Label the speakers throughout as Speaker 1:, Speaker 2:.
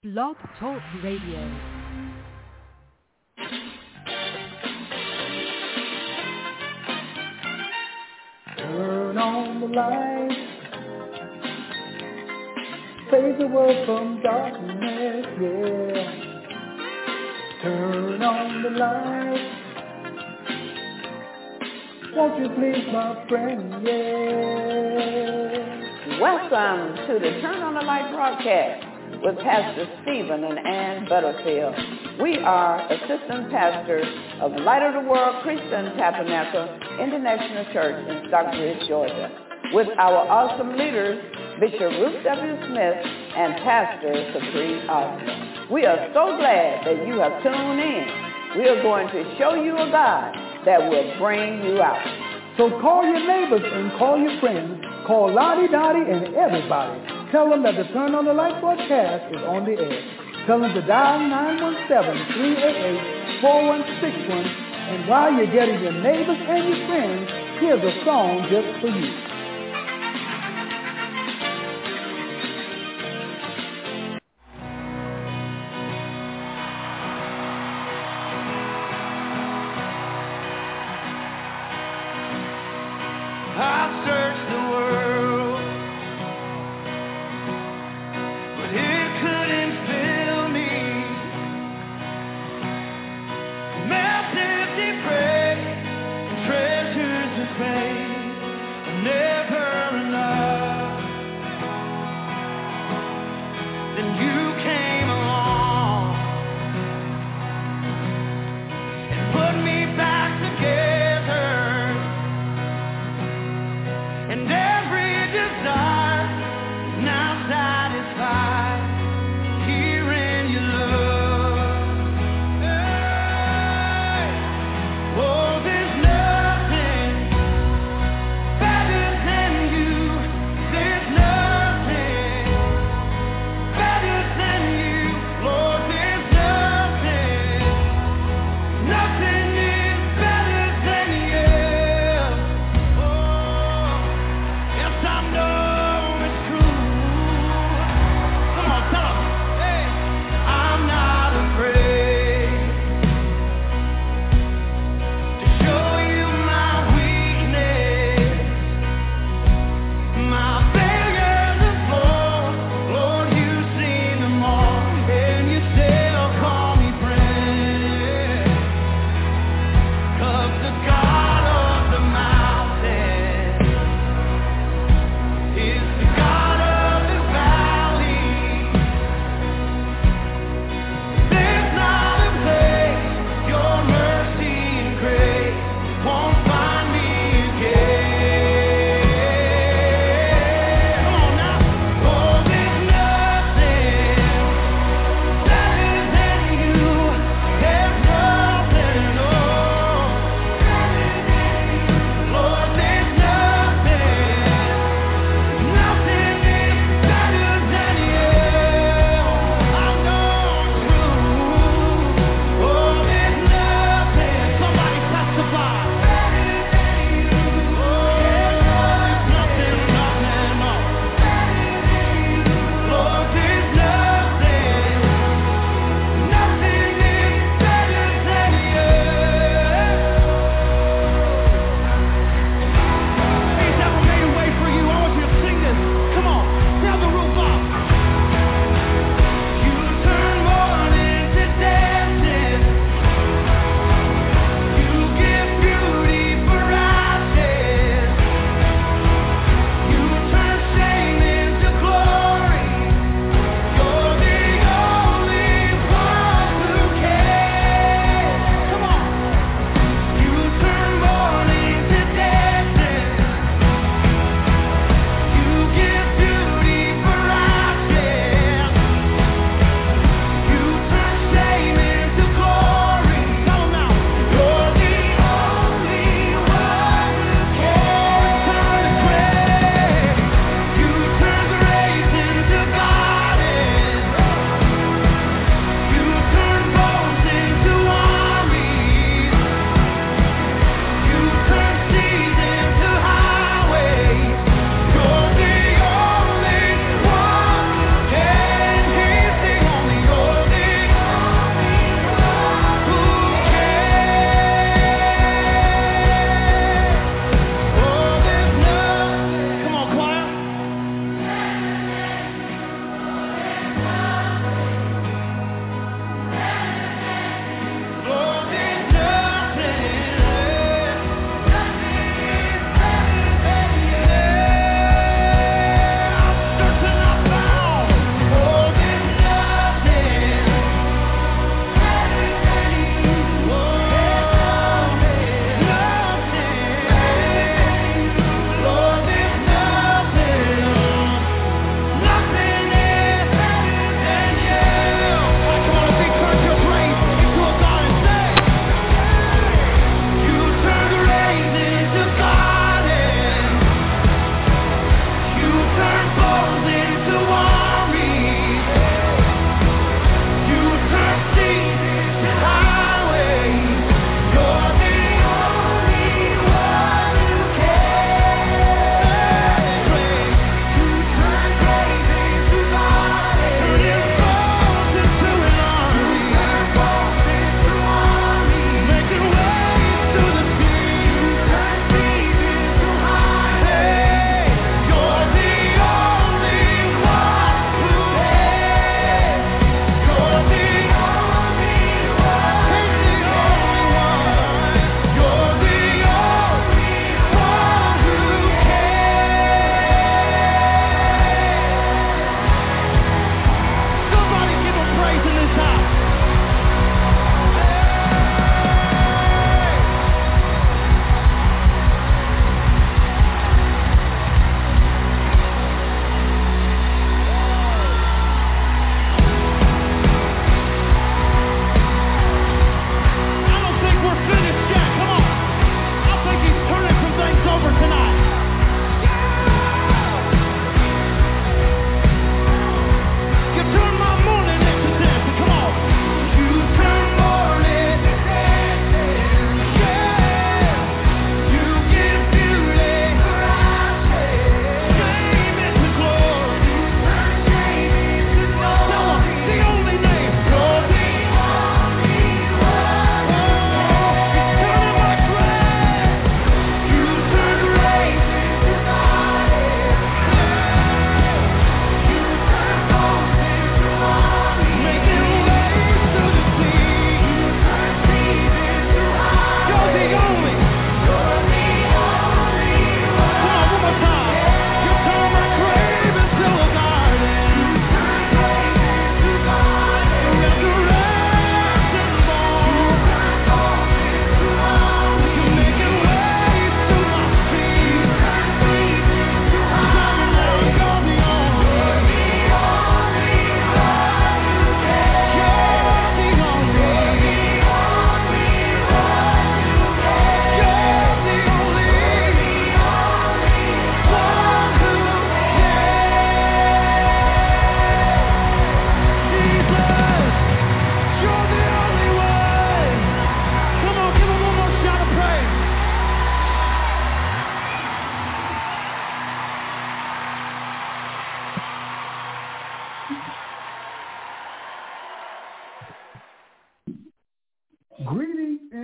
Speaker 1: Blog Talk Radio.
Speaker 2: Turn on the light, save the world from darkness, yeah. Turn on the light, won't you please, my friend, yeah.
Speaker 3: Welcome to the Turn on the Light broadcast with Pastor Stephen and Ann Butterfield. We are assistant pastors of Light of the World Christian Tabernacle International Church in Stockbridge, Georgia, with our awesome leaders, Bishop Ruth W. Smith and Pastor Capri Osmond. We are so glad that you have tuned in. We are going to show you a God that will bring you out.
Speaker 2: So call your neighbors and call your friends. Call Lottie, Dottie, and everybody. Tell them that the Turn on the Light broadcast is on the air. Tell them to dial 917-388-4161. And while you're getting your neighbors and your friends, here's a song just for you.
Speaker 4: Never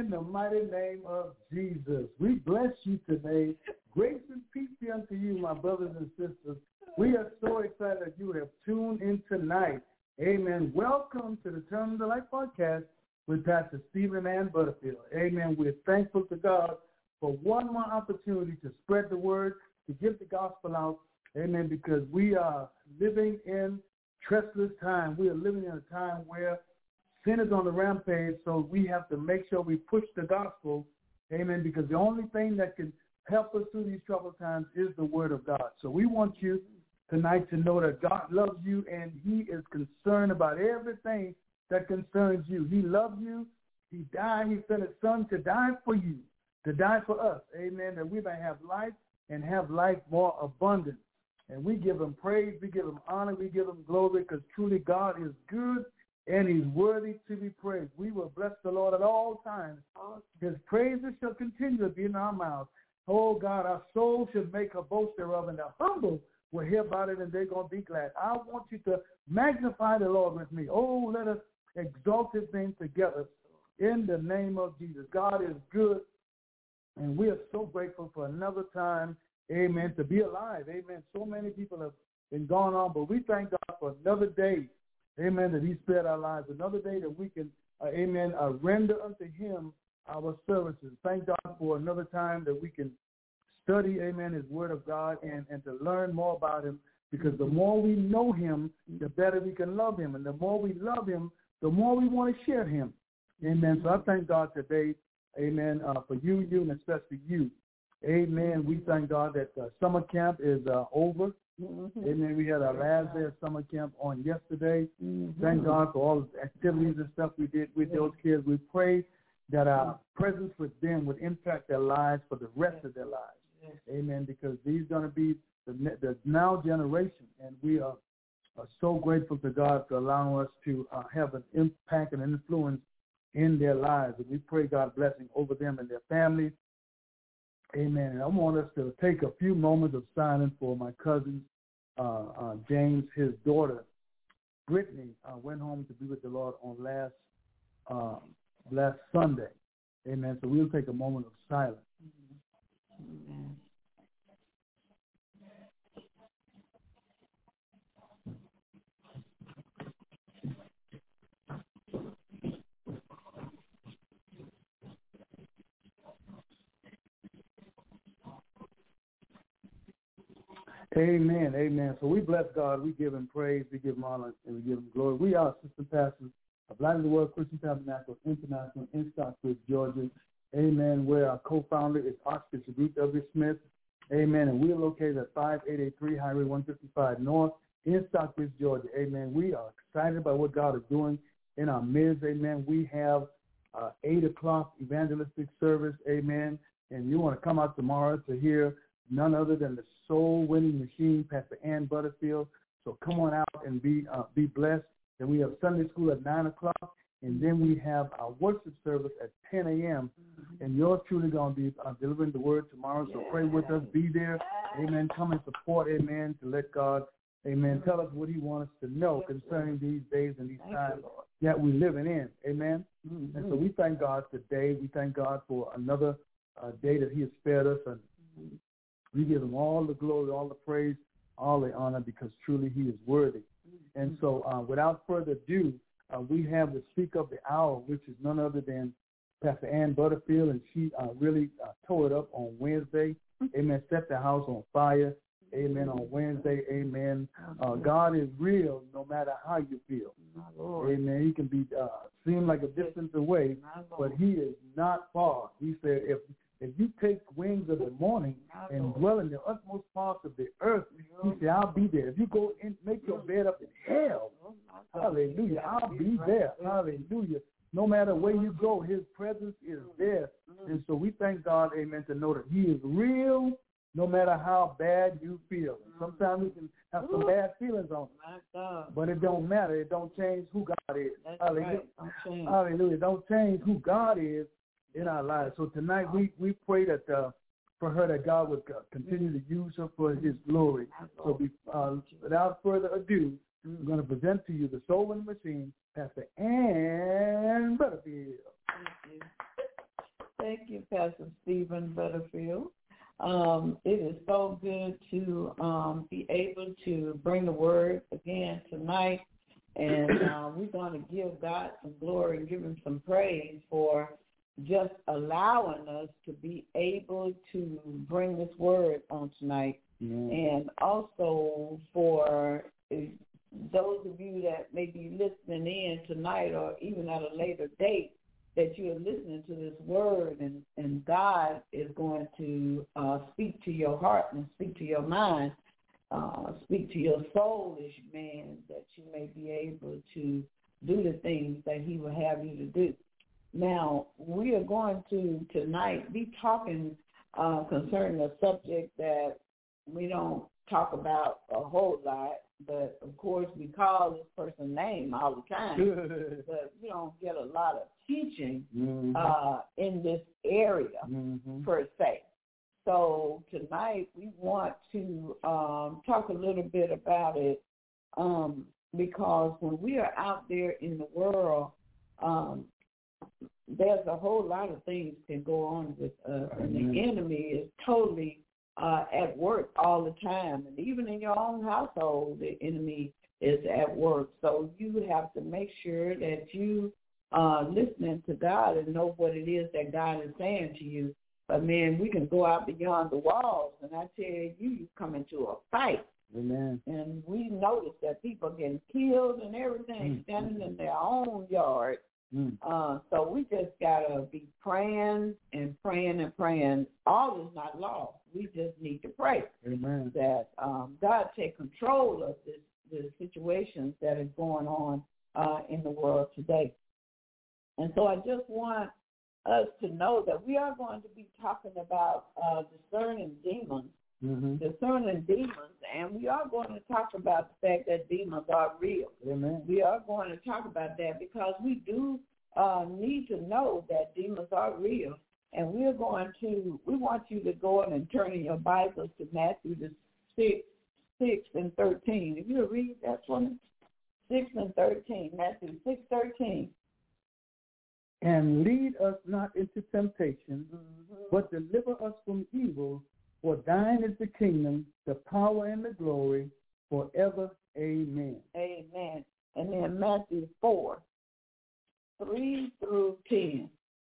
Speaker 2: in the mighty name of Jesus. We bless you today. Grace and peace be unto you, my brothers and sisters. We are so excited that you have tuned in tonight. Amen. Welcome to the Turn of the Light podcast with Pastor Stephen and Butterfield. Amen. We're thankful to God for one more opportunity to spread the word, to give the gospel out. Amen. Because we are living in treacherous time. We are living in a time where sin is on the rampage, so we have to make sure we push the gospel. Amen. Because the only thing that can help us through these troubled times is the word of God. So we want you tonight to know that God loves you and he is concerned about everything that concerns you. He loved you. He died. He sent his son to die for you, to die for us. Amen. That we may have life and have life more abundant. And we give him praise. We give him honor. We give him glory because truly God is good and he's worthy to be praised. We will bless the Lord at all times. His praises shall continue to be in our mouths. Oh, God, our soul should make a boast thereof, and the humble will hear about it, and they're going to be glad. I want you to magnify the Lord with me. Oh, let us exalt his name together in the name of Jesus. God is good, and we are so grateful for another time, amen, to be alive. Amen. So many people have been gone on, but we thank God for another day, amen, that he spared our lives, another day that we can, amen, render unto him our services. Thank God for another time that we can study, amen, his word of God and to learn more about him, because the more we know him, the better we can love him. And the more we love him, the more we want to share him. Amen. So I thank God today, amen, for you and especially you. Amen. We thank God that summer camp is over. Amen. We had our last day of summer camp on yesterday. Thank God for all the activities and stuff we did with those kids. We pray that our presence with them would impact their lives for the rest of their lives. Amen. Because these are going to be the now generation, and we are so grateful to God for allowing us to have an impact and influence in their lives. And we pray God's blessing over them and their families. Amen. And I want us to take a few moments of silence for my cousin, James. His daughter, Brittany, went home to be with the Lord on last Sunday. Amen. So we'll take a moment of silence.
Speaker 3: Amen.
Speaker 2: Amen. Amen. So we bless God. We give him praise. We give him honor, and we give him glory. We are assistant pastors of Light of the World Christian Tabernacle International in Stockbridge, Georgia. Amen. Where our co-founder is Archbishop Ruth W. Smith. Amen. And we are located at 5883 Highway 155 North in Stockbridge, Georgia. Amen. We are excited about what God is doing in our midst. Amen. We have 8 o'clock evangelistic service. Amen. And you want to come out tomorrow to hear none other than the soul-winning machine, Pastor Ann Butterfield. So come on out and be blessed. And we have Sunday school at 9 o'clock. And then we have our worship service at 10 a.m. And yours truly going to be delivering the word tomorrow. So pray with us. Be there. Amen. Come and support. Amen. To let God, amen, tell us what he wants us to know concerning these days and these times that we're living in. Amen. And so we thank God today. We thank God for another day that he has spared us. And we give him all the glory, all the praise, all the honor, because truly he is worthy. And so without further ado, we have the speak of the hour, which is none other than Pastor Ann Butterfield, and she really tore it up on Wednesday. Amen. Set the house on fire. Amen. On Wednesday. Amen. God is real no matter how you feel. Amen. He can be seem like a distance away, but he is not far. He said, if you take wings of the morning and dwell in the utmost parts of the earth, he said, I'll be there. If you go and make your bed up in hell, hallelujah, I'll be there. Hallelujah. No matter where you go, his presence is there. And so we thank God, amen, to know that he is real no matter how bad you feel. Sometimes we can have some bad feelings on it, but it don't matter. It don't change who God is. Hallelujah. Hallelujah. It don't change who God is in our lives. So tonight we pray that for her, that God would continue to use her for his glory. So without further ado, I'm going to present to you the soul winning machine, Pastor Ann Butterfield.
Speaker 3: Thank you. Thank you, Pastor Stephen Butterfield. It is so good to be able to bring the word again tonight. And we're going to give God some glory and give him some praise for just allowing us to be able to bring this word on tonight. And also for those of you that may be listening in tonight or even at a later date, that you are listening to this word and God is going to speak to your heart and speak to your mind, speak to your soulish man, that you may be able to do the things that he will have you to do. Now, we are going to tonight be talking concerning a subject that we don't talk about a whole lot, but of course we call this person's name all the time, but we don't get a lot of teaching in this area per se. So tonight we want to talk a little bit about it because when we are out there in the world, there's a whole lot of things can go on with us, and the enemy is totally at work all the time. And even in your own household, the enemy is at work. So you have to make sure that you are listening to God and know what it is that God is saying to you. But, man, we can go out beyond the walls, and I tell you, you come into a fight.
Speaker 2: Amen.
Speaker 3: And we notice that people getting killed and everything, standing in their own yard. So we just got to be praying and praying and praying. All is not lost. We just need to pray.
Speaker 2: Amen.
Speaker 3: That God take control of the situations that is going on in the world today. And so I just want us to know that we are going to be talking about discerning demons, discerning demons, and we are going to talk about the fact that demons are real.
Speaker 2: Amen.
Speaker 3: We are going to talk about that because we do need to know that demons are real. And we want you to go in and turn in your Bibles to Matthew 6 and 13. If you read that for me, 6 and 13, Matthew 6:13.
Speaker 2: And lead us not into temptation, but deliver us from evil. For thine is the kingdom, the power, and the glory, forever. Amen.
Speaker 3: Amen. And then Matthew 4, 3 through 10.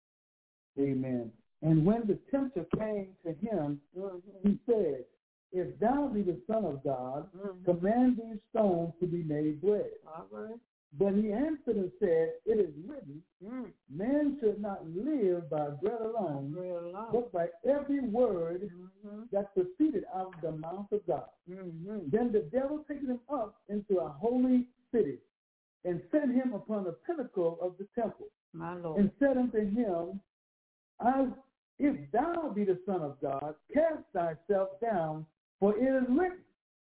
Speaker 2: Amen. And when the tempter came to him, he said, If thou be the Son of God, command these stones to be made bread.
Speaker 3: All right.
Speaker 2: But he answered and said, It is written, man should not live by bread alone, but by every word that proceeded out of the mouth of God. Then the devil taken him up into a holy city, and set him upon the pinnacle of the temple,
Speaker 3: my Lord,
Speaker 2: and said unto him, If thou be the Son of God, cast thyself down, for it is written,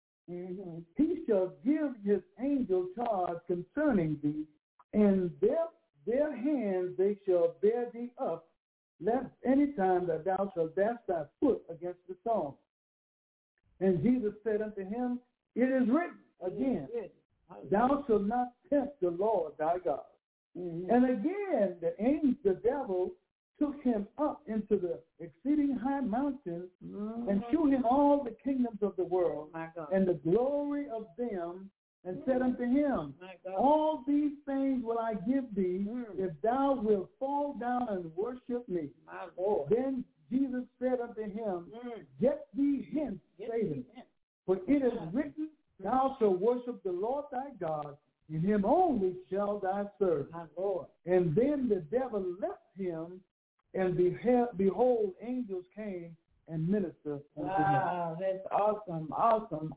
Speaker 2: he shall give his angel charge concerning thee, and their hands they shall bear thee up, lest any time that thou shalt dash thy foot against the stone. And Jesus said unto him, It is written again, Thou shalt not tempt the Lord thy God. And again the devil took him up into the exceeding high mountain and shewed him all the kingdoms of the world and the glory of them, and said unto him, All these things will I give thee, if thou wilt fall down and worship me. Then Jesus said unto him, Get thee hence, Satan, for it is written, Thou shalt worship the Lord thy God, and him only shall thou serve. And then the devil left him, and behold, angels came and ministered unto him.
Speaker 3: Wow, that's awesome.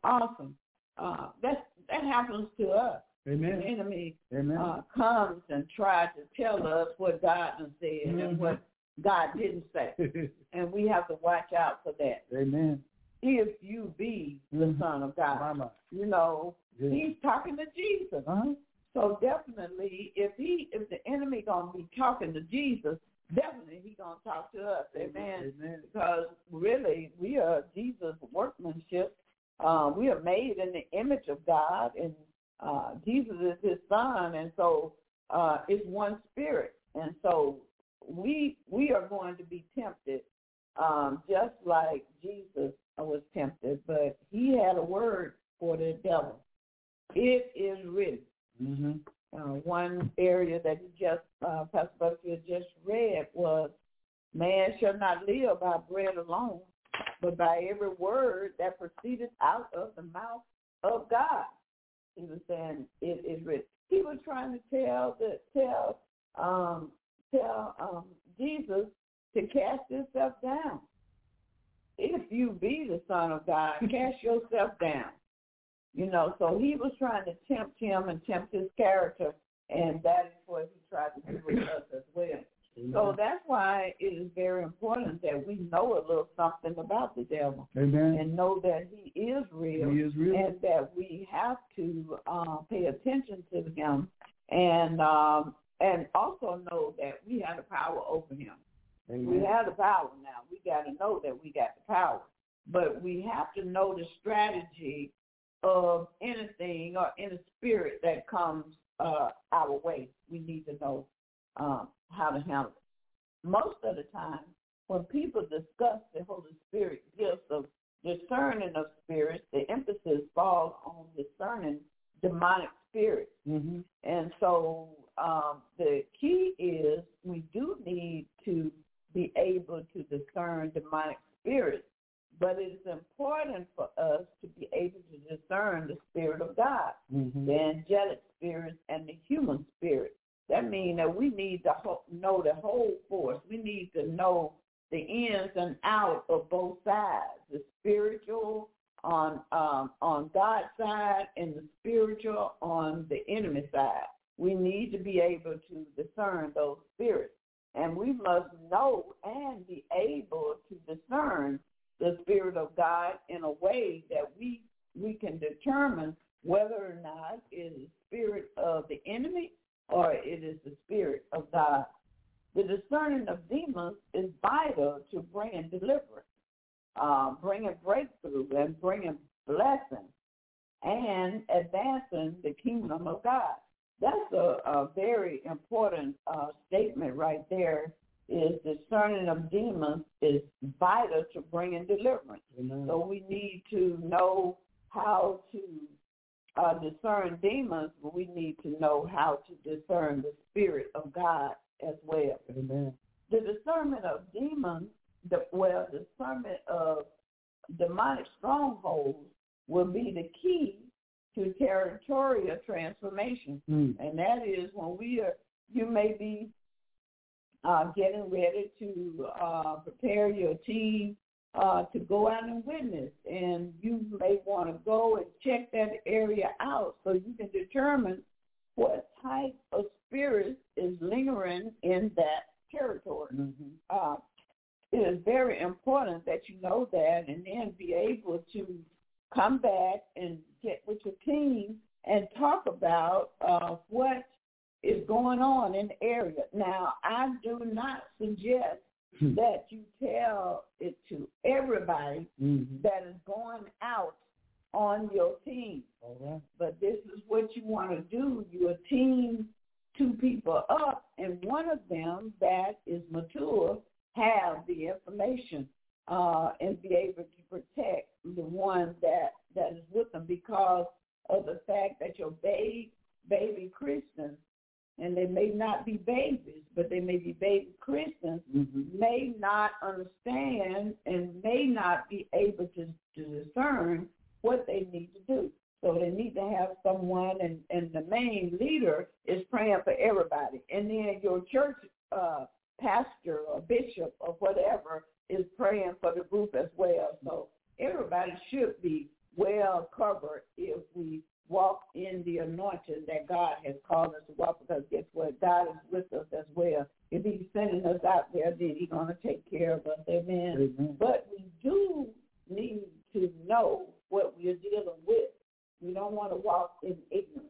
Speaker 3: That happens to us.
Speaker 2: Amen.
Speaker 3: The enemy
Speaker 2: Amen.
Speaker 3: comes and tries to tell us what God has said and what God didn't say. And we have to watch out for that.
Speaker 2: Amen.
Speaker 3: If you be the Son of God. You know, he's talking to Jesus. So definitely, if the enemy going to be talking to Jesus, definitely he's going to talk to us. Amen. Because really, we are Jesus' workmanship. We are made in the image of God, and Jesus is his son, and so it's one spirit. And so we are going to be tempted, just like Jesus was tempted, but he had a word for the devil. It is written.
Speaker 2: Mm-hmm.
Speaker 3: One area that Pastor Butterfield just read was, man shall not live by bread alone, but by every word that proceeded out of the mouth of God. He was saying it is written. He was trying to tell Jesus to cast himself down. If you be the Son of God, cast yourself down. So he was trying to tempt him and tempt his character, and that is what he tried to do with us as well. Amen. So that's why it is very important that we know a little something about the devil.
Speaker 2: Amen.
Speaker 3: And know that he is real.
Speaker 2: He is real.
Speaker 3: And that we have to pay attention to him, and also know that we have the power over him. Amen. We have the power now. We got to know that we got the power. But we have to know the strategy of anything or any spirit that comes our way. We need to know how to handle it. Most of the time, when people discuss the Holy Spirit gifts of discerning of spirits, the emphasis falls on discerning demonic spirits.
Speaker 2: Mm-hmm.
Speaker 3: And so the key is we do need to be able to discern demonic spirits, but it is important for us to be able to discern the Spirit of God,
Speaker 2: mm-hmm.
Speaker 3: the angelic spirits and the human spirit. That means that we need to know the whole force. We need to know the ins and outs of both sides, the spiritual on God's side and the spiritual on the enemy side. We need to be able to discern those spirits. And we must know and be able to discern the Spirit of God in a way that we can determine whether or not it is the spirit of the enemy or it is the Spirit of God. The discerning of demons is vital to bringing deliverance, bringing breakthrough, and bringing blessing, and advancing the kingdom of God. That's a very important statement right there, is discerning of demons is vital to bringing deliverance.
Speaker 2: Amen.
Speaker 3: So we need to know how to discern demons, but we need to know how to discern the Spirit of God as well.
Speaker 2: Amen.
Speaker 3: The discernment of demons, discernment of demonic strongholds will be the key to territorial transformation. And that is when you may be getting ready to prepare your team to go out and witness, and you may want to go and check that area out so you can determine what type of spirit is lingering in that territory.
Speaker 2: Mm-hmm.
Speaker 3: It is very important that you know that, and then be able to come back and get with your team and talk about what is going on in the area. Now, I do not suggest that you tell it to everybody that is going out on your team.
Speaker 2: All right.
Speaker 3: But this is what you want to do. You team 2 people up, and one of them that is mature have the information and be able to protect the one that is with them, because of the fact that your baby Christians, and they may not be babies, but they may be baby Christians, may not understand and may not be able to discern what they need to do. So they need to have someone, and the main leader is praying for everybody. And then your church pastor or bishop or whatever is praying for the group as well. So everybody should be well covered if we walk in the anointing that God has called us to walk, because guess what? God is with us as well. If he's sending us out there, then he's going to take care of us. Amen.
Speaker 2: Amen.
Speaker 3: But we do need to know what we're dealing with. We don't want to walk in ignorance.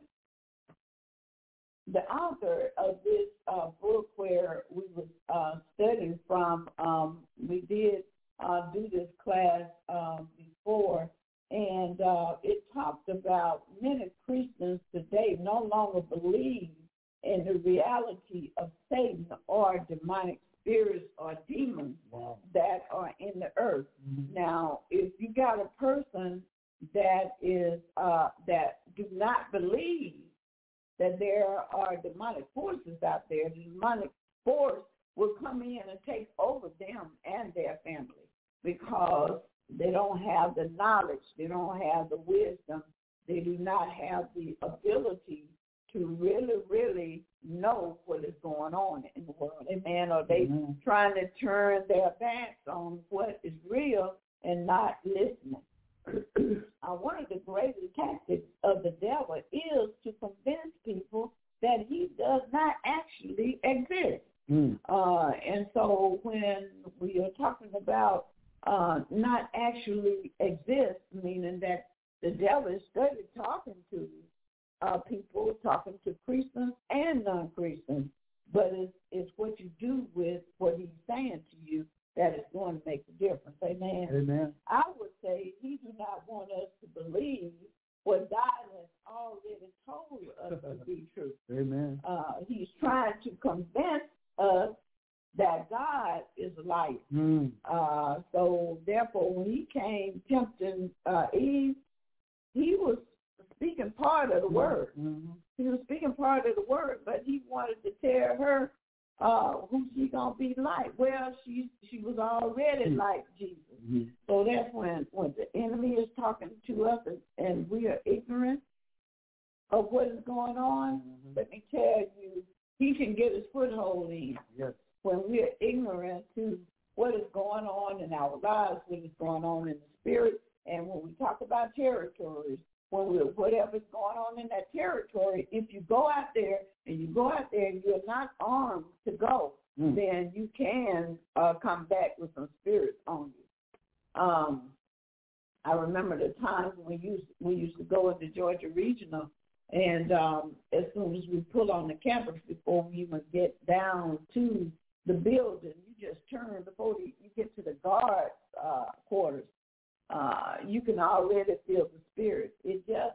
Speaker 3: The author of this book where we were studying from, we did do this class before, and it talked about many Christians today no longer believe in the reality of Satan or demonic spirits or demons that are in the earth. Mm-hmm. Now, if you got a person that is that do not believe that there are demonic forces out there, the demonic force will come in and take over them and their family because they don't have the knowledge, they don't have the wisdom, they do not have the ability to really know what is going on in the world. Amen. Or they trying to turn their backs on what is real and not listening. One of the greatest tactics of the devil is to convince people that he does not actually exist. And so when we are talking about not actually exist, meaning that the devil is studied talking to people, talking to Christians and non-Christians, but it's what you do with what he's saying to you that is going to make the difference. Amen.
Speaker 2: Amen.
Speaker 3: I would say he do not want us to believe what God has already told us to be true.
Speaker 2: Amen.
Speaker 3: He's trying to convince us that God is a liar. So therefore, when he came tempting Eve, he was speaking part of the word. He was speaking part of the word, but he wanted to tell her who she gonna be like. Well, she was already like Jesus. So that's when the enemy is talking to us and we are ignorant of what is going on. Let me tell you, he can get his foothold in.
Speaker 2: Yes.
Speaker 3: When we are ignorant to what is going on in our lives, what is going on in the spirit, and when we talk about territories, whatever's going on in that territory, if you go out there and you're not armed to go, then you can come back with some spirits on you. I remember the times when we used to go into Georgia Regional, and as soon as we pull on the campus, before we even get down to the building, you just turn before you get to the guard quarters. You can already feel the spirit. It's just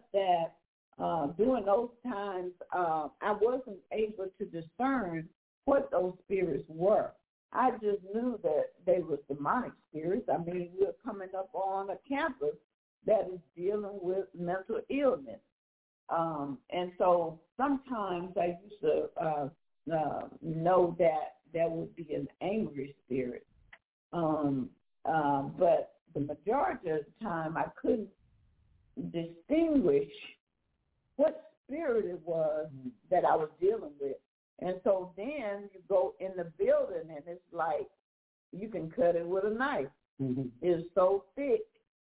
Speaker 3: that during those times, I wasn't able to discern what those spirits were. I just knew that they were demonic spirits. I mean, we're coming up on a campus that is dealing with mental illness. And so sometimes I used to know that there would be an angry spirit. But the majority of the time I couldn't distinguish what spirit it was that I was dealing with. And so then you go in the building and it's like you can cut it with a knife. It's so thick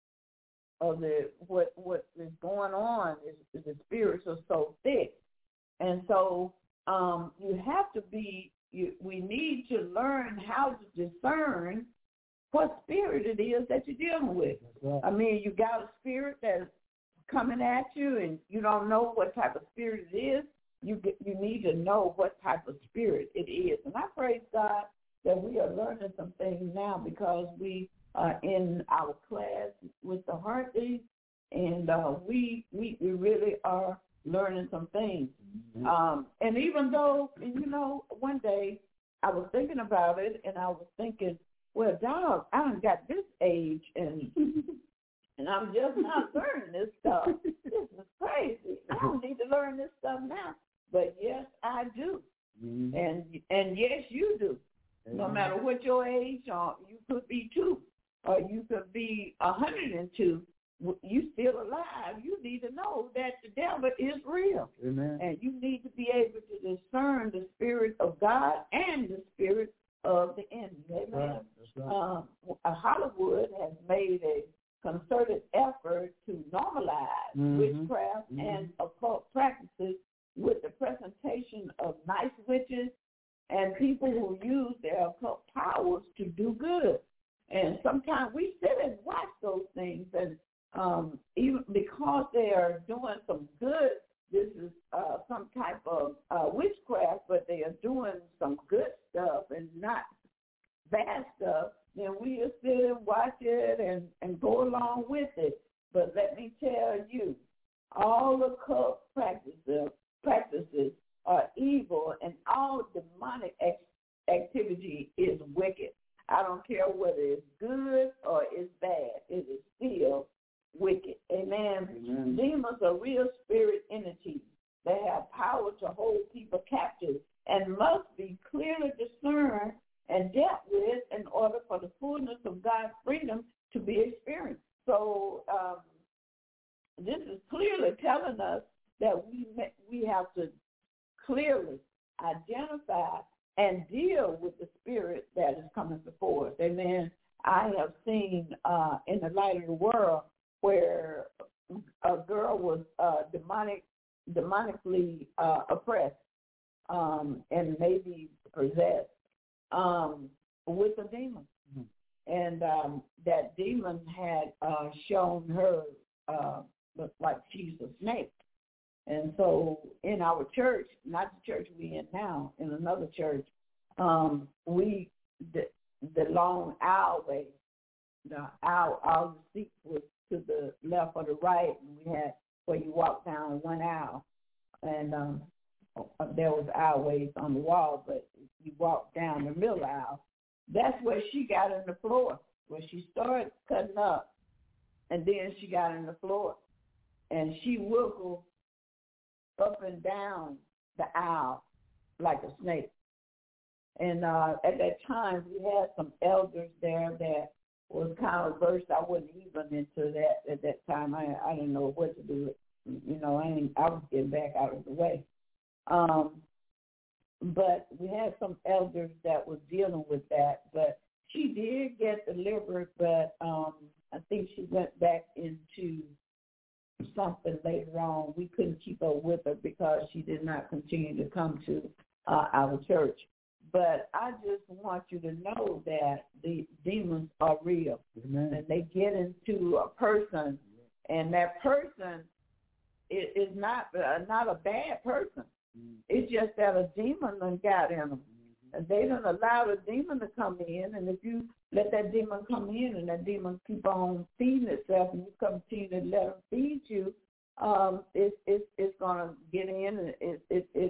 Speaker 3: of what is going on is the spirits are so thick. And so you have to we need to learn how to discern what spirit it is that you're dealing with. Right. I mean, you got a spirit that's coming at you and you don't know what type of spirit it is. You need to know what type of spirit it is. And I praise God that we are learning some things now because we are in our class with the Hartleys, and we really are learning some things. And even though, one day I was thinking about it and I was thinking, well, dog, I done got this age and I'm just not learning this stuff. This is crazy. I don't need to learn this stuff now. But yes, I do. And yes, you do. No matter what your age are, you could be 2 or you could be 102. You still alive. You need to know that the devil is real.
Speaker 2: Amen.
Speaker 3: And you need to be able to discern the spirit of God and the spirit of the enemy. Amen.
Speaker 2: That's right.
Speaker 3: Hollywood has made a concerted effort to normalize witchcraft and occult practices with the presentation of nice witches and people who use their occult powers to do good. And sometimes we sit and watch those things, and even because they are doing some good, this is some type of witchcraft, but they are doing some good stuff and not bad stuff, then we just sit and watch it and go along with it. But let me tell you, all occult practices are evil, and all demonic activity is wicked. I don't care whether it's good or it's bad. It is still wicked. Amen.
Speaker 2: Amen.
Speaker 3: Demons are real spirit entities. They have power to hold people captive and must be clearly discerned and dealt with in order for the fullness of God's freedom to be experienced. So this is clearly telling us that we have to clearly identify and deal with the spirit that is coming before us. Amen. I have seen in the light of the world where a girl was demonically oppressed and maybe possessed with a demon. Mm-hmm. And that demon had shown her like she's a snake. And so in our church, not the church we're in now, in another church, the long aisleway, our seat was to the left or the right, and we had where you walk down one aisle, and there was aisleways on the wall, but you walk down the middle aisle. That's where she got in the floor, where she started cutting up, and then she got in the floor, and she wiggled up and down the aisle like a snake. And at that time, we had some elders there that was kind of versed. I wasn't even into that at that time. I didn't know what to do. You know, I was getting back out of the way. But we had some elders that was dealing with that. But she did get delivered, but I think she went back into something later on. We couldn't keep up with her because she did not continue to come to our church. But I just want you to know that the demons are real. Amen. And they get into a person, and that person is not a bad person. Mm-hmm. It's just that a demon done got in them. Mm-hmm. And they don't allow the demon to come in, and if you let that demon come in and that demon keep on feeding itself and you continue to let them feed you, it's going to get in and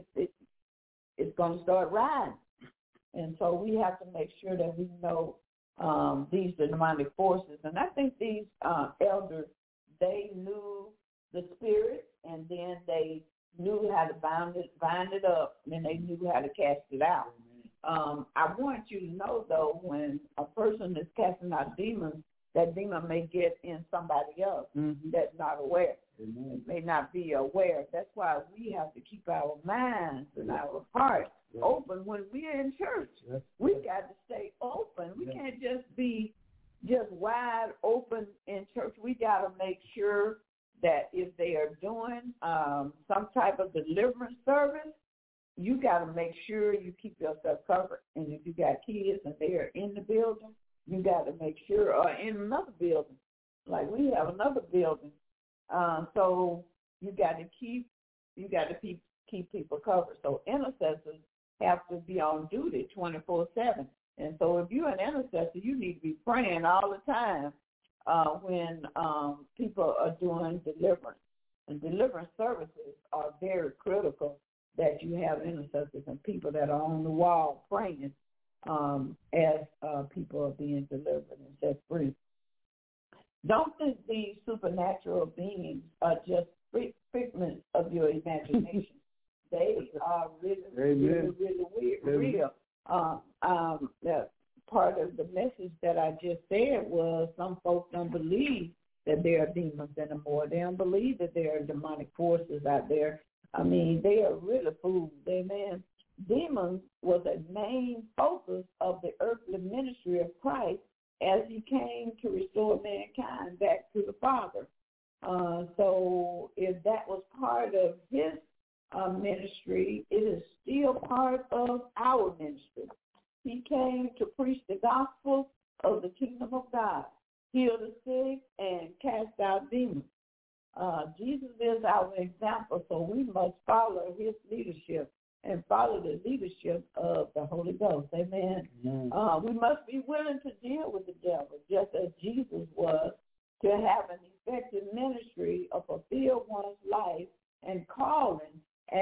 Speaker 3: it's going to start riding. And so we have to make sure that we know these demonic forces. And I think these elders, they knew the spirit, and then they knew how to bind it up, and then they knew how to cast it out. I want you to know, though, when a person is casting out demons, that demon may get in somebody else that's not aware. It may not be aware. That's why we have to keep our minds and our hearts open when we're in church. We got to stay open. We can't just be just wide open in church. We got to make sure that if they are doing some type of deliverance service, you got to make sure you keep yourself covered. And if you got kids and they are in the building, you got to make sure, or in another building, like we have another building. So you got to keep people covered. So intercessors have to be on duty 24/7. And so if you're an intercessor, you need to be praying all the time when people are doing deliverance. And deliverance services are very critical, that you have intercessors and people that are on the wall praying as people are being delivered and set free. Don't think these supernatural beings are just figments of your imagination. They are really real. Part of the message that I just said was some folks don't believe that there are demons anymore. They don't believe that there are demonic forces out there. I mean, they are really fools. Amen. Demons was a main focus of the earthly ministry of Christ as he came to restore mankind back to the Father. So if that was part of his ministry, it is still part of our ministry. He came to preach the gospel of the kingdom of God, heal the sick, and cast out demons. Jesus is our example, so we must follow his leadership and follow the leadership of the Holy Ghost. Amen. We must be willing to deal with the devil, just as Jesus was, to have an effective ministry or fulfill one's life and calling as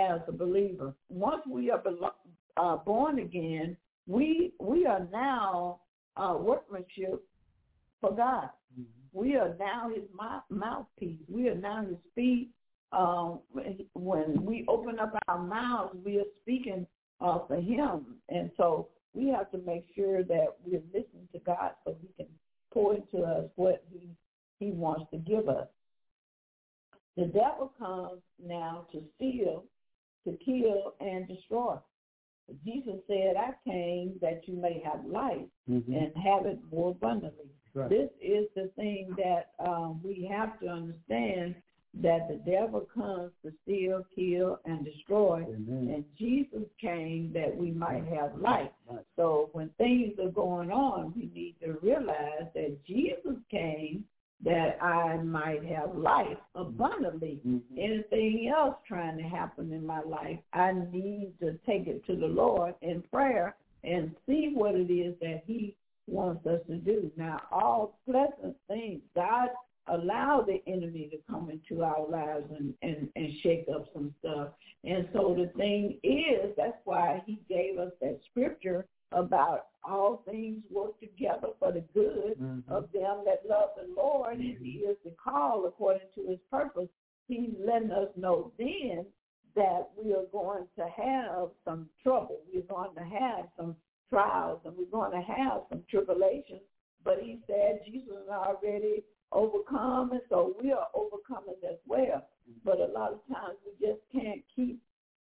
Speaker 3: as a believer. Once we are born again, we are now workmanship for God. Mm-hmm. We are now his mouthpiece. We are now his feet. When we open up our mouths, we are speaking for him. And so we have to make sure that we're listening to God so he can pour into us what he wants to give us. The devil comes now to steal, to kill, and destroy. Jesus said, I came that you may have life mm-hmm. and have it more abundantly. Right. This is the thing that we have to understand, that the devil comes to steal, kill, and destroy. Amen. And Jesus came that we might have life. Right. So when things are going on, we need to realize that Jesus came that I might have life abundantly. Mm-hmm. Anything else trying to happen in my life, I need to take it to the Lord in prayer and see what it is that he wants us to do. Now, all pleasant things, God allowed the enemy to come into our lives and shake up some stuff. And so the thing is, that's why he gave us that scripture about all things work together for the good mm-hmm. of them that love the Lord, mm-hmm. and he is the call according to his purpose. He's letting us know then that we are going to have some trouble. We're going to have some trials, and we're going to have some tribulations. But he said Jesus has already overcome, and so we are overcoming as well. Mm-hmm. But a lot of times we just can't keep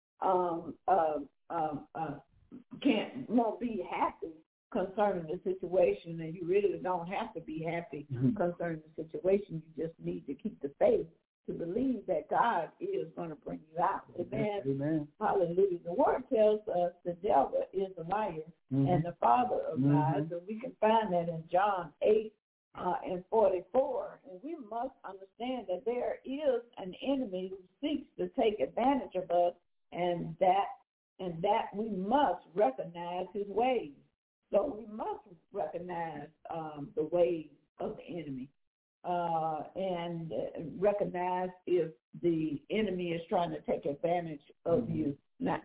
Speaker 3: won't be happy concerning the situation, and you really don't have to be happy mm-hmm. concerning the situation. You just need to keep the faith to believe that God is going to bring you out. Amen. Amen. Hallelujah. The word tells us the devil is a liar mm-hmm. and the father of mm-hmm. lies, and we can find that in John 8 and 44. And we must understand that there is an enemy who seeks to take advantage of us, and that we must recognize his ways. So we must recognize the ways of the enemy and recognize if the enemy is trying to take advantage of mm-hmm. you. Now,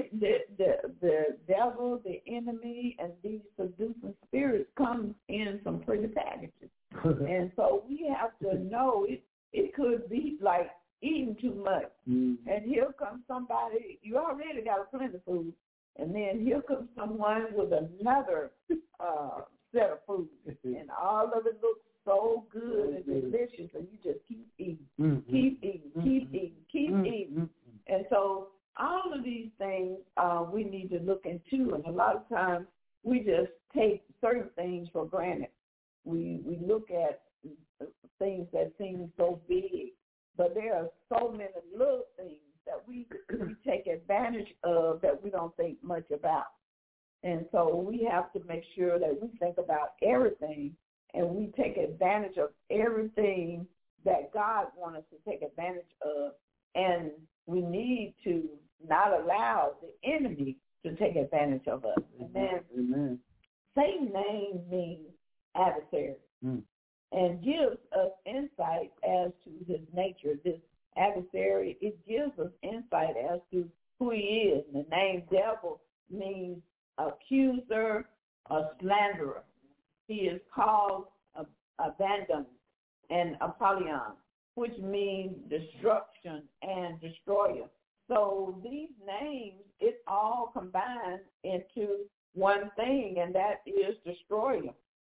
Speaker 3: the devil, the enemy, and these seducing spirits come in some pretty packages. And so we have to know it could be like eating too much. Mm-hmm. And here comes somebody, you already got a plenty of food, and then here comes someone with another set of food, and all of it looks so good and delicious, and you just keep eating, mm-hmm. keep eating, keep eating, keep mm-hmm. eating. And so all of these things we need to look into, and a lot of times we just take certain things for granted. We look at things that seem so big, but there are so many little things that we take advantage of that we don't think much about. And so we have to make sure that we think about everything, and we take advantage of everything that God wants us to take advantage of. And we need to not allow the enemy to take advantage of us. Amen. Amen. Satan's name means adversary. And gives us insight as to his nature. This adversary, it gives us insight as to who he is. The name devil means accuser or slanderer. He is called Abaddon and Apollyon, which means destruction and destroyer. So these names, it all combines into one thing, and that is destroyer.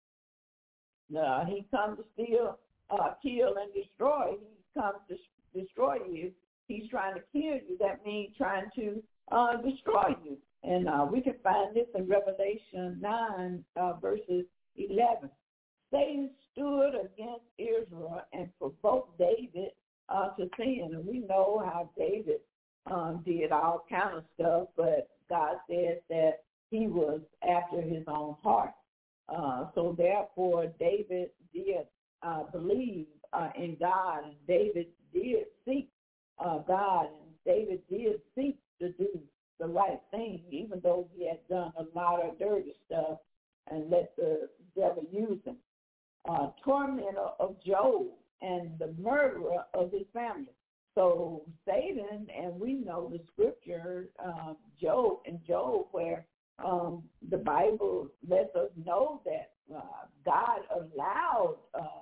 Speaker 3: He comes to steal, kill, and destroy. He comes to destroy you. He's trying to kill you. That means trying to destroy you. And we can find this in Revelation 9, verses 11. Satan stood against Israel and provoked David to sin. And we know how David did all kind of stuff, but God says that he was after his own heart. So therefore, David did believe in God, and David did seek God, and David did seek to do the right thing, even though he had done a lot of dirty stuff and let the devil use him. Tormentor of Job and the murderer of his family. So Satan, and we know the scripture, Job, where the Bible lets us know that God allowed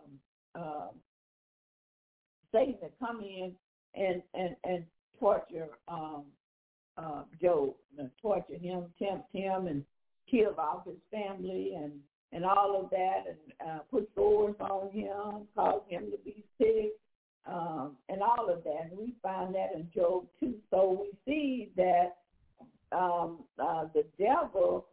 Speaker 3: Satan to come in and torture Job, torture him, tempt him, and kill off his family and all of that, and put sores on him, cause him to be sick, and all of that. And we find that in Job 2. So we see that the devil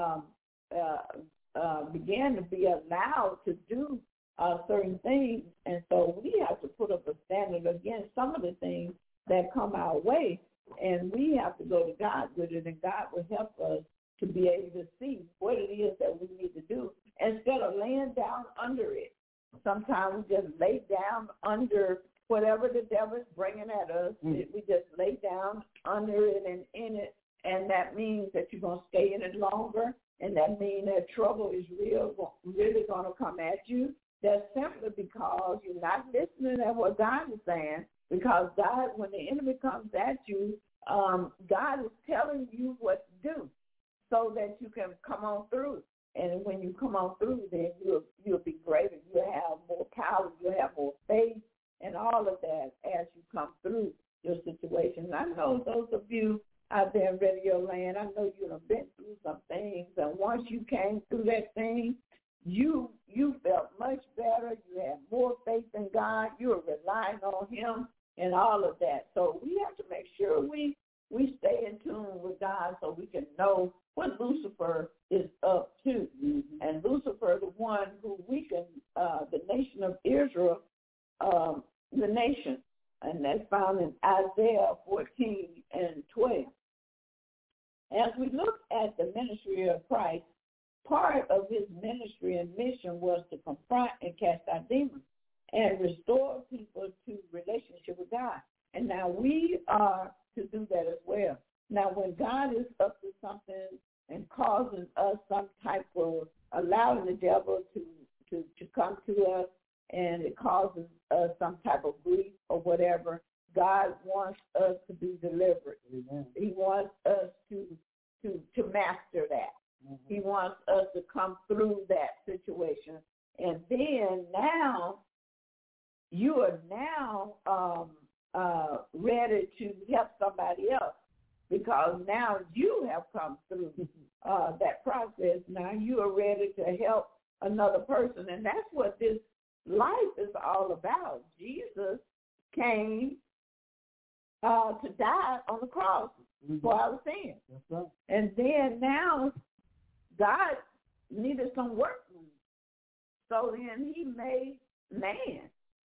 Speaker 3: began to be allowed to do certain things, and so we have to put up a standard against some of the things that come our way, and we have to go to God with it, and God will help us to be able to see what it is that we need to do instead of laying down under it. Sometimes we just lay down under whatever the devil is bringing at us. We just lay down under it and in it, and that means that you're going to stay in it longer, and that means that trouble is really going to come at you. That's simply because you're not listening to what God is saying, because God, when the enemy comes at you, God is telling you what to do so that you can come on through. And when you come on through, then you'll be greater. You'll have more power. You'll have more faith and all of that as you come through your situation. I know those of you out there in Radio Land, I know you have been through some things, and once you came through that thing, you felt much better. You had more faith in God. You were relying on him and all of that. So we have to make sure we stay in tune with God so we can know what Lucifer is up to. And Lucifer, the one who weakened the nation of Israel, the nation, and that's found in Isaiah 14 and 12. As we look at the ministry of Christ, part of his ministry and mission was to confront and cast out demons and restore people to relationship with God. And now we are to do that as well. Now, when God is up to something and causing us some type of, allowing the devil to come to us, and it causes us some type of grief or whatever, God wants us to be delivered. Amen. He wants us to master that. Mm-hmm. He wants us to come through that situation. And then now, you are now ready to help somebody else, because now you have come through that process. Now you are ready to help another person. And that's what this life is all about. Jesus came to die on the cross for our sins. That's right. And then now God needed some work. So then he made man.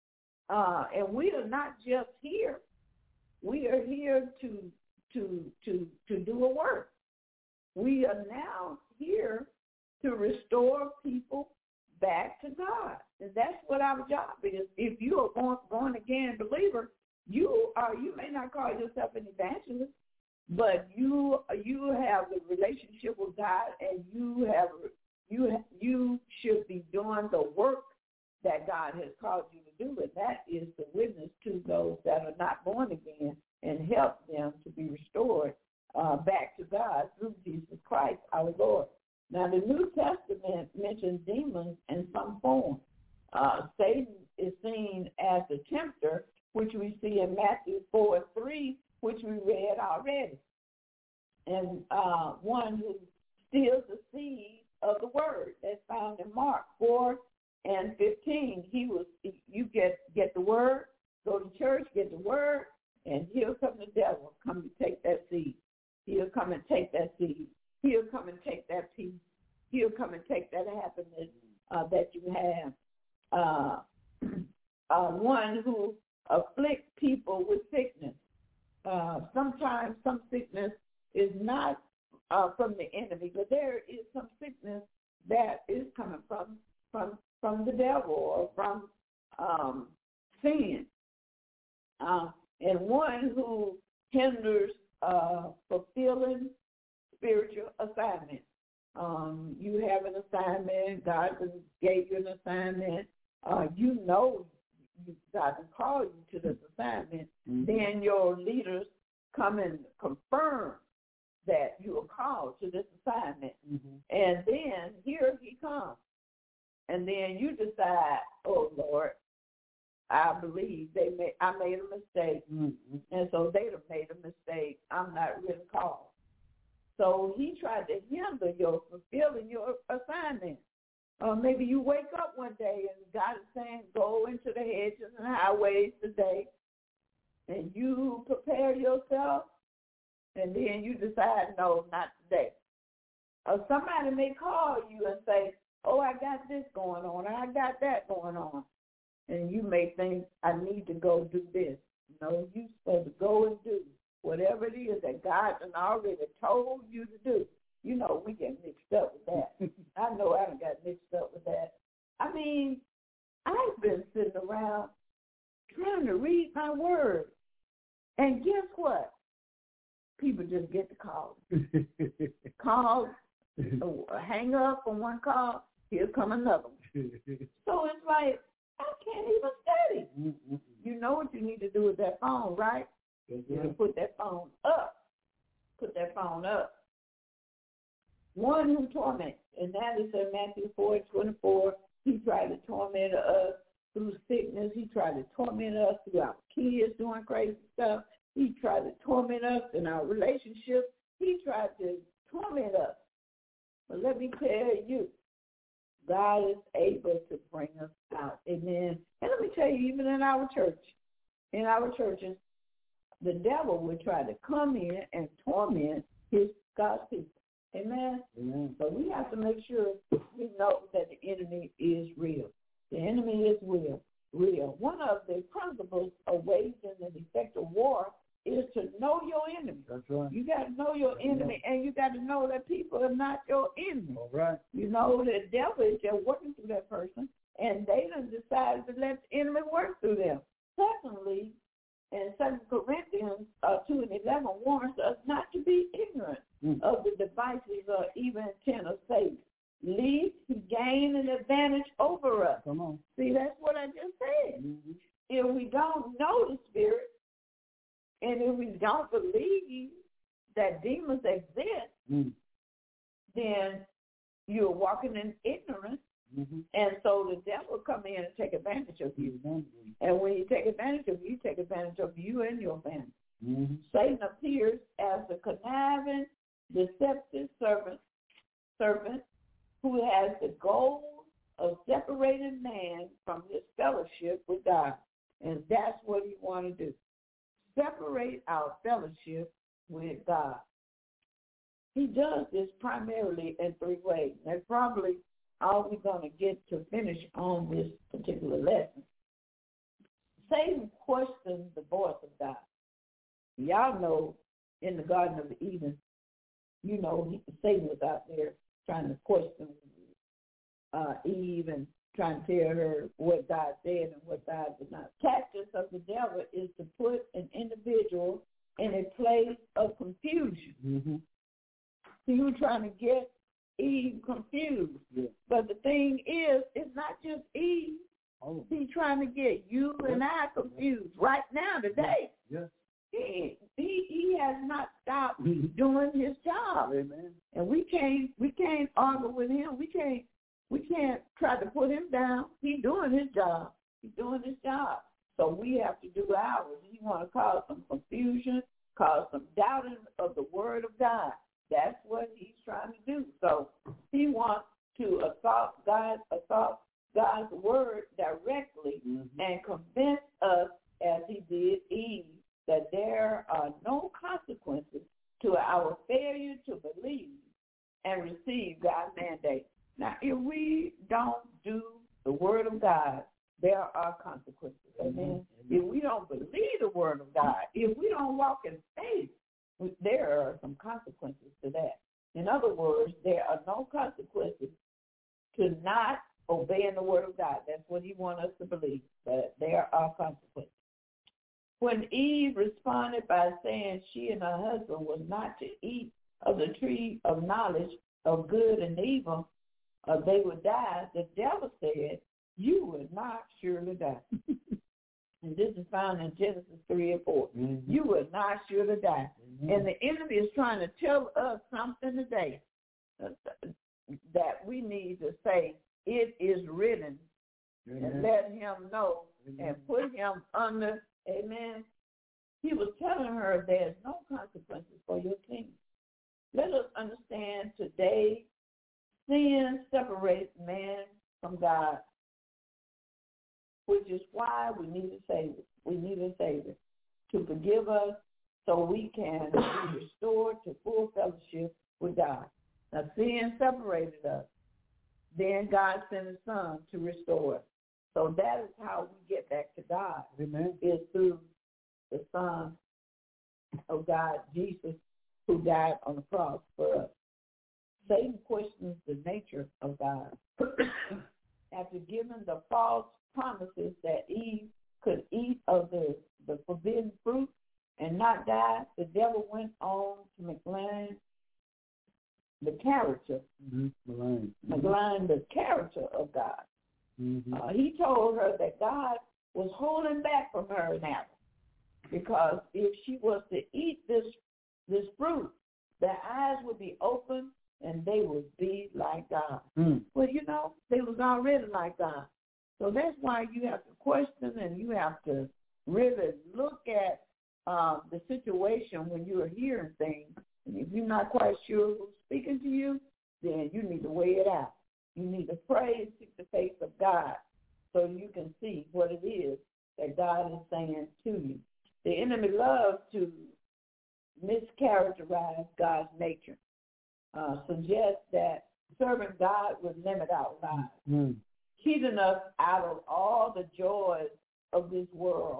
Speaker 3: And we are not just here. We are here to do a work. We are now here to restore people back to God. And that's what our job is. If you are born again believer, you may not call yourself an evangelist, but you have a relationship with God, and you should be doing the work that God has called you to do, and that is to witness to those that are not born again and help them to be restored back to God through Jesus Christ, our Lord. Now, the New Testament mentions demons in some form. Satan is seen as the tempter, which we see in Matthew 4:3, which we read already, and one who steals the seed of the word. That's found in Mark 4:15. You get the word, go to church, get the word, and here comes the devil, come to take that seed. He'll come and take that seed. He'll come and take that peace. He'll come and take that happiness that you have. One who afflicts people with sickness. Sometimes some sickness is not from the enemy, but there is some sickness that is coming from the devil or from sin. And one who hinders fulfilling spiritual assignment. You have an assignment. God gave you an assignment. God can call you to this assignment, then your leaders come and confirm that you are called to this assignment. And then here he comes. And then you decide, oh, Lord, I believe I made a mistake. And so they have made a mistake. I'm not really called. So he tried to hinder your fulfilling your assignment. Maybe you wake up one day and God is saying, go into the hedges and highways today. And you prepare yourself. And then you decide, no, not today. Or somebody may call you and say, oh, I got this going on, I got that going on. And you may think, I need to go do this. No, you're supposed to go and do whatever it is that God has already told you to do. You know, we get mixed up with that. I know I done got mixed up with that. I mean, I've been sitting around trying to read my word. And guess what? People just get the call. Call, hang up on one call, here come another one. So it's like, I can't even study. You know what you need to do with that phone, right? You need to put that phone up. Put that phone up. One who torments, and that is in Matthew 4:24. He tried to torment us through sickness. He tried to torment us through our kids doing crazy stuff. He tried to torment us in our relationship. He tried to torment us. But let me tell you, God is able to bring us out. Amen. And let me tell you, even in our church, in our churches, the devil will try to come in and torment God's people. Amen. But we have to make sure we know that the enemy is real. The enemy is real. One of the principles of waging an effective war is to know your enemy.
Speaker 2: That's right.
Speaker 3: You got to know your enemy, and you got to know that people are not your enemy.
Speaker 2: All right.
Speaker 3: You know, the devil is just working through that person, and they done decided to let the enemy work through them. Secondly, in 2 Corinthians 2:11 warns us not to be ignorant of the devices or even intent of Satan, lest he gain an advantage over us.
Speaker 2: Come on.
Speaker 3: See, that's what I just said. If we don't know the Spirit, and if we don't believe that demons exist, then you're walking in ignorance. And so the devil will come in and take advantage of you. And when he take advantage of you, he take advantage of you and your family. Satan appears as a conniving, deceptive servant who has the goal of separating man from his fellowship with God. And that's what he wants to do. Separate our fellowship with God. He does this primarily in three ways. That's probably all we're going to get to finish on this particular lesson. Satan questioned the voice of God. Y'all know in the Garden of Eden, you know, Satan was out there trying to question Eve and trying to tell her what God said and what God did not. Tactics of the devil is to put an individual in a place of confusion. So you're trying to get Eve confused. But the thing is, it's not just Eve. He's trying to get you and I confused right now, today. He has not stopped doing his job.
Speaker 2: Amen. And
Speaker 3: we can't argue with him. We can't try to put him down. He's doing his job. So we have to do ours. He want to cause some confusion, cause some doubting of the word of God. That's what he's trying to do. So he wants to assault God's word directly and convince us, as he did Eve, that there are no consequences to our failure to believe and receive God's mandate. Now, if we don't do the word of God, there are consequences. Amen. If we don't believe the word of God, if we don't walk in faith, there are some consequences to that. In other words, there are no consequences to not obeying the word of God. That's what he wants us to believe, but there are consequences. When Eve responded by saying she and her husband was not to eat of the tree of knowledge of good and evil, they would die, the devil said, you would not surely die. And this is found in Genesis 3 and 4. Mm-hmm. You will not surely die. Mm-hmm. And the enemy is trying to tell us something today that we need to say, it is written, and let him know and put him under, amen. He was telling her there's no consequences for your sin. Let us understand today, sin separates man from God, which is why we need a Savior. We need a Savior to forgive us so we can be restored to full fellowship with God. Now, sin separated us. Then God sent his Son to restore us. So that is how we get back to God. Amen. Is through the Son of God, Jesus, who died on the cross for us. Satan questions the nature of God. After giving the false promises that Eve could eat of the forbidden fruit and not die, the devil went on to malign the character, malign the character of God. Mm-hmm. He told her that God was holding back from her now, because if she was to eat this fruit, their eyes would be open and they would be like God. Mm. Well, they was already like God. So that's why you have to question and you have to really look at the situation when you are hearing things. And if you're not quite sure who's speaking to you, then you need to weigh it out. You need to pray and seek the face of God so you can see what it is that God is saying to you. The enemy loves to mischaracterize God's nature, suggest that serving God would limit our lives, cheating us out of all the joys of this world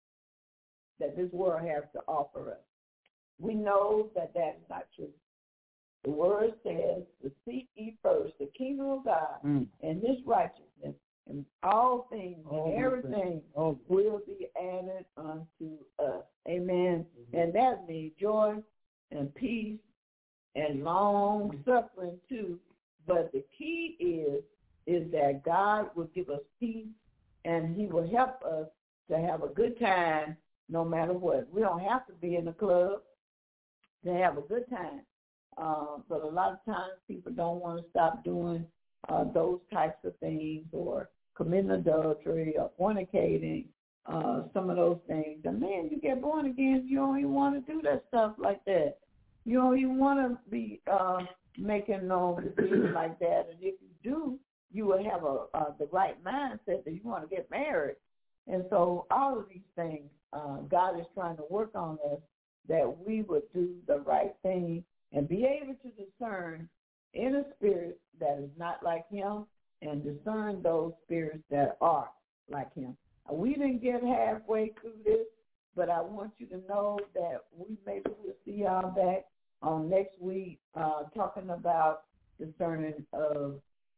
Speaker 3: that this world has to offer us. We know that that is not true. The word says to seek ye first the kingdom of God and his righteousness, and all things and everything will be added unto us. Amen. Mm-hmm. And that means joy and peace and long suffering too. But the key is that God will give us peace and he will help us to have a good time no matter what. We don't have to be in the club to have a good time. But a lot of times people don't want to stop doing those types of things, or committing adultery or fornicating, some of those things. And man, you get born again, you don't even want to do that stuff like that. You don't even want to be making no decisions like that. And if you do, you will have the right mindset that you want to get married. And so all of these things, God is trying to work on us, that we would do the right thing and be able to discern in a spirit that is not like him and discern those spirits that are like him. We didn't get halfway through this, but I want you to know that maybe we'll see y'all back on next week talking about discerning of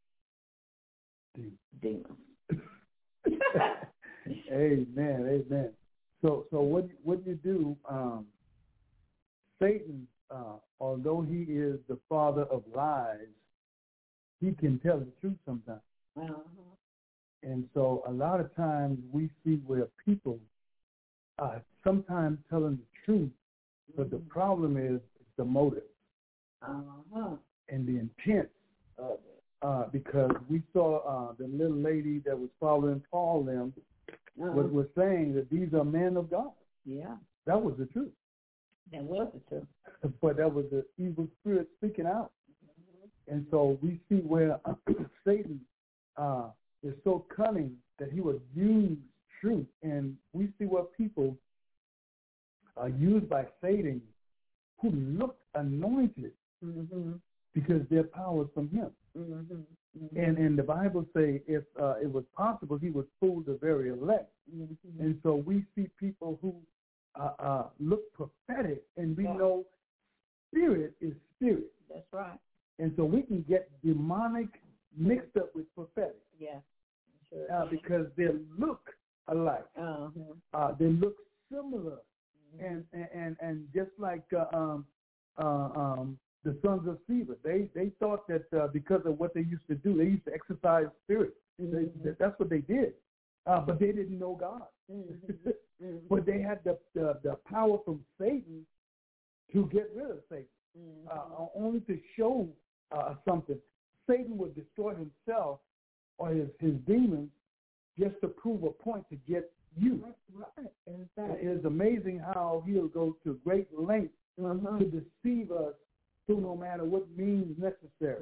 Speaker 3: demons.
Speaker 2: Amen. So what you do, Satan, although he is the father of lies, he can tell the truth sometimes. Uh-huh. And so a lot of times we see where people are sometimes telling the truth, but the problem is the motive and the intent. Because we saw the little lady that was following Paul was saying that these are men of God.
Speaker 3: Yeah.
Speaker 2: That was the truth.
Speaker 3: That was the truth.
Speaker 2: But that was the evil spirit speaking out. Mm-hmm. And so we see where Satan is so cunning that he would use truth. And we see where people are used by Satan who look anointed because their power is from him. Mm-hmm. Mm-hmm. And the Bible say if it was possible, he would fool the very elect. Mm-hmm. And so we see people who look prophetic, and we know spirit is spirit.
Speaker 3: That's right.
Speaker 2: And so we can get demonic mixed up with prophetic.
Speaker 3: Yeah. Sure.
Speaker 2: Because they look alike. They look similar. Mm-hmm. And just like the sons of Sceva, they thought that because of what they used to do, they used to exercise spirit. Mm-hmm. That's what they did. but they didn't know God. But they had the power from Satan to get rid of Satan, only to show something. Satan would destroy himself or his demons just to prove a point to get you.
Speaker 3: Right.
Speaker 2: It is amazing how he'll go to great lengths to deceive us through no matter what means necessary.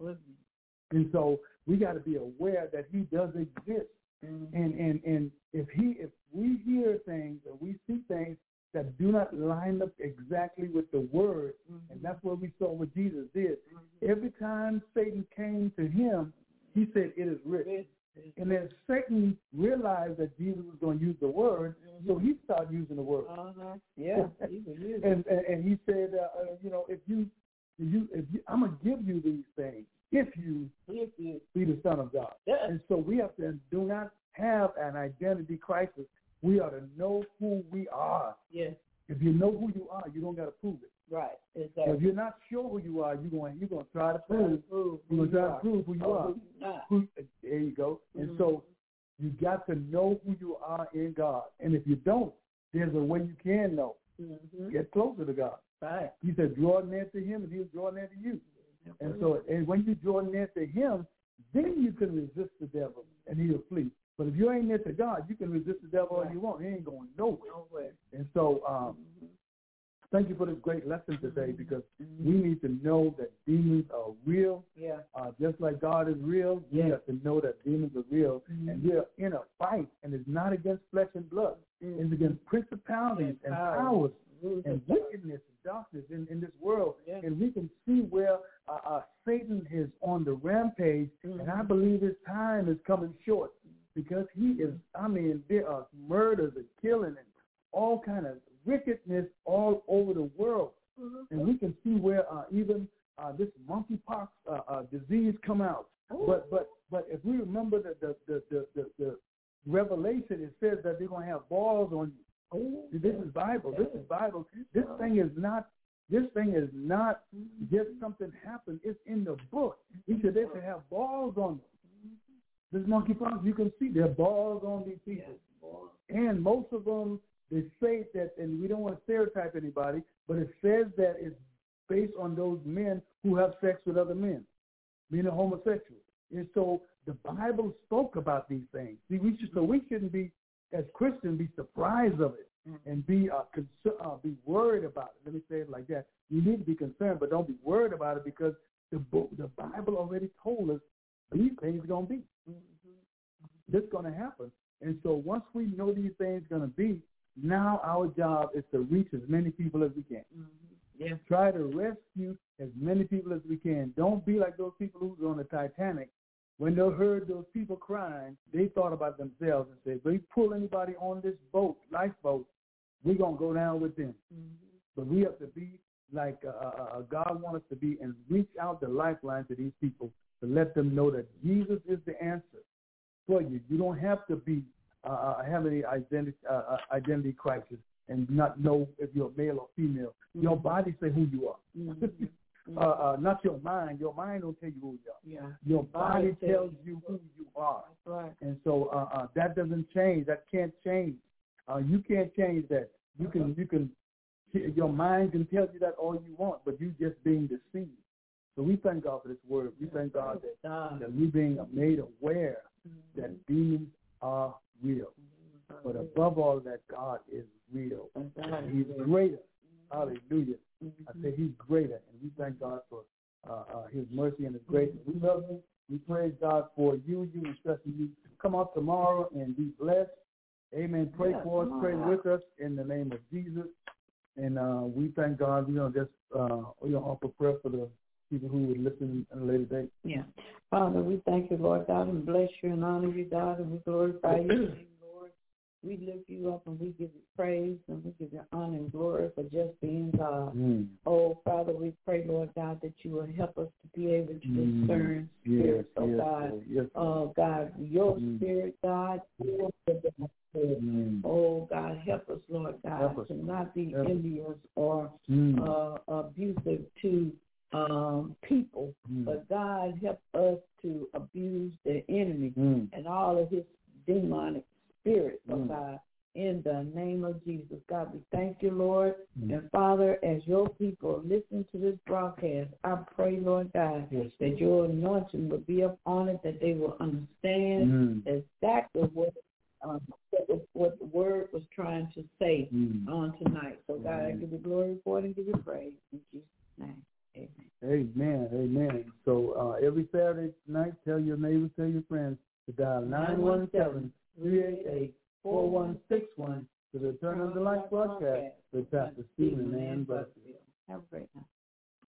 Speaker 2: And so we got to be aware that he does exist. And if we hear things or we see things that do not line up exactly with the word, and that's what we saw what Jesus did. Every time Satan came to him, he said, "It is written." And then Satan realized that Jesus was going to use the word, so he started using the word.
Speaker 3: Yeah,
Speaker 2: and he said, if you, I'm gonna give you these things if you be the Son of God.
Speaker 3: Yeah.
Speaker 2: And so we have to do not have an identity crisis. We ought to know who we are.
Speaker 3: Yes.
Speaker 2: If you know who you are, you don't got to prove it.
Speaker 3: Right. Exactly.
Speaker 2: If you're not sure who you are, you're going to try to prove. You're going to try to prove who you are. There you go. And so you got to know who you are in God. And if you don't, there's a way you can know. Get closer to God.
Speaker 3: Right.
Speaker 2: He said, draw near to him, and he'll draw near to you. And so, and when you draw near to him, then you can resist the devil, and he'll flee. But if you ain't near to God, you can resist the devil all you want. He ain't going nowhere. And so, thank you for this great lesson today, because we need to know that demons are real.
Speaker 3: Yeah.
Speaker 2: Just like God is real, we have to know that demons are real. And we're in a fight, and it's not against flesh and blood. It's against principalities and powers and wickedness and darkness in this world. And we can see where Satan is on the rampage, and I believe his time is coming short, because he is, there are murders and killing and all kind of wickedness all over the world. And we can see where even this monkeypox disease come out. But if we remember the Revelation, it says that they're going to have balls on you. This is Bible. This is Bible. This thing is not just something happened. It's in the book. He said they should have balls on them. This monkeypox, you can see there are balls on these people. And most of them, they say that, and we don't want to stereotype anybody, but it says that it's based on those men who have sex with other men, being a homosexual. And so the Bible spoke about these things. See, we shouldn't be, as Christians, be surprised of it and be worried about it. Let me say it like that. You need to be concerned, but don't be worried about it, because the Bible already told us these things are going to be. This is going to happen. And so once we know these things are going to be, now our job is to reach as many people as we can. Try to rescue as many people as we can. Don't be like those people who were on the Titanic. When they heard those people crying, they thought about themselves and said, if we pull anybody on this boat, lifeboat, we're going to go down with them. But we have to be like God wants us to be, and reach out the lifeline to these people to let them know that Jesus is the answer for you. You don't have to be have any identity crisis and not know if you're male or female. Your body say who you are. Not your mind. Your mind don't tell you who you are. Your body tells you who you are.
Speaker 3: Right.
Speaker 2: And so that doesn't change. That can't change. You can't change that. You can. Your mind can tell you that all you want, but you just being deceived. So we thank God for this word. We thank God that we being made aware that demons are real. But above all that, God is real. He's greater. Hallelujah. I say he's greater. And we thank God for his mercy and his grace. We love you. We praise God for you, especially you. Come out tomorrow and be blessed. Amen. Pray for us. Pray with us in the name of Jesus. And we thank God. We're going to just offer prayer for the people who would listen at a later date.
Speaker 3: Yeah. Father, we thank you, Lord God, and bless you and honor you, God, and we glorify you, Lord. We lift you up and we give you praise and we give you honor and glory for just being God. Oh, Father, we pray, Lord God, that you will help us to be able to discern spirits, God. Oh, God, your spirit, God, oh, God, help us, Lord God, to not be envious or abusive to people, but God help us to abuse the enemy and all of his demonic Lord. And Father, as your people listen to this broadcast, I pray, Lord God, that your anointing will be upon it, that they will understand exactly what the word was trying to say on tonight. So, God, I give you glory for it and give you praise. In Jesus' name, amen.
Speaker 2: Amen. So every Saturday night, tell your neighbors, tell your friends to dial 917-388-4161 to the Turn on the Light broadcast with Pastor Stephen and Ann Butterfield.
Speaker 3: Have a great night.